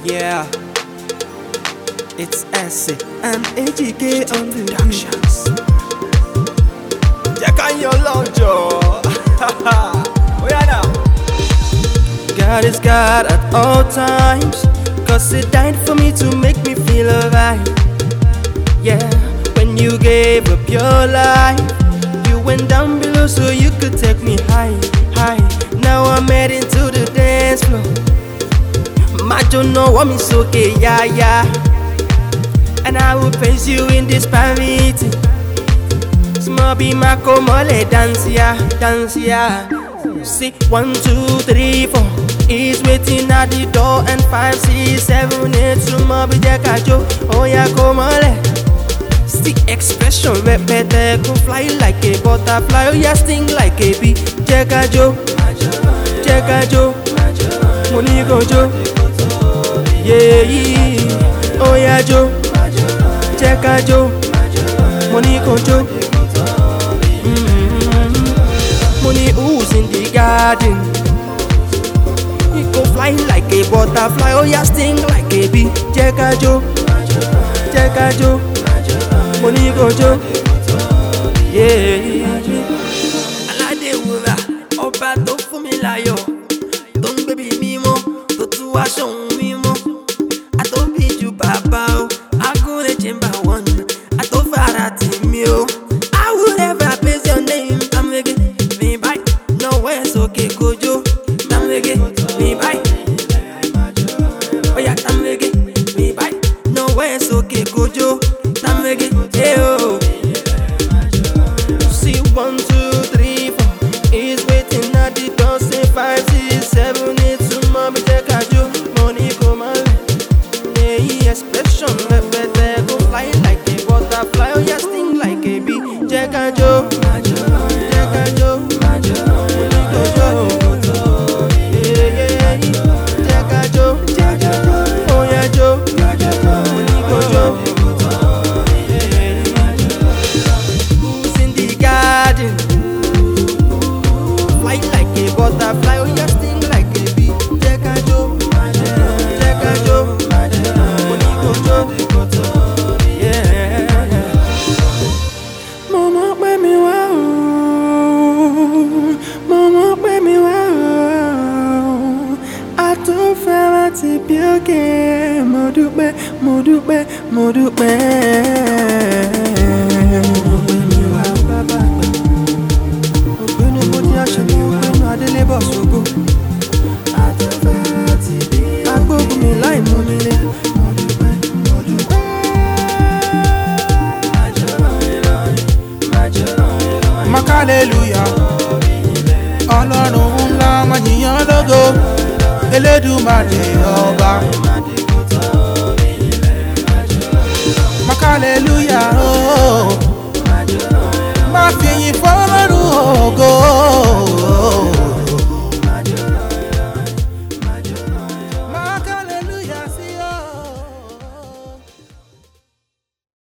Yeah, it's Essie and AGK on the productions. Check on your launch, oh yeah now. God is God at all times, 'cause He died for me to make me feel alright. Yeah, when you gave up your life, you went down below so you could take me high, high. Now I'm heading to the dance floor. I don't know what me's okay, yeah, yeah. And I will praise you in this party. Small be my comole dance, yeah, dance, yeah. See, 1, 2, 3, 4 is waiting at the door, and 5, 6, 7, 8. Small be the kajo, oh yeah, comole. See, expression repete, go fly like a butterfly, oh yeah, sting like a bee. Jekajo, jekajo, money gojo. Yeah, oh yeah, Joe, check out Joe, money control. Money who's in the garden. He go fly like a butterfly, oh yeah, sting like a bee. Check out Joe, money control. Yeah, alade wura, oba to fún mi láyọ̀, tó ń gbé bí mímọ́, tó tún wá ṣọ̀hún mímọ́. Baba, I go to chamber one. I don't far at me. I would ever praise your name. I'm again, me by nowhere, so okay, Kojo. I'm again, me by. Oh yeah, I'm again, me by nowhere, so okay, Kojo. I'm again, oh. See, 1, 2, 3, 4 is waiting at the door. Say 5, 6, 7, 8. Some mommy take a joke, money come on. Expression repete, go fly like a butterfly, oh yeah, sting like a bee. Jekajo, jekajo, money gojo. Yeah, jekajo, oh yeah, jo, money gojo. Who's in the garden? Fly like a butterfly, oh yeah, sting like a bee. Jekajo, jekajo. Mama pè mí wá o, mama pè mí wá o. Àtúnfẹ́ láti bí òkè, mo dúpẹ́, mo dúpẹ́, mo dúpẹ́. Bàbá ògbénu bó ti àṣẹ mi ògbénu adélébọ̀ ṣògo. Àtúnfẹ́ láti bí agbógun mi láì mú mi lé. Hallelujah, Ọlọ́run ńlá máa yìn ọ́ lógo, Elédùmarè ọba.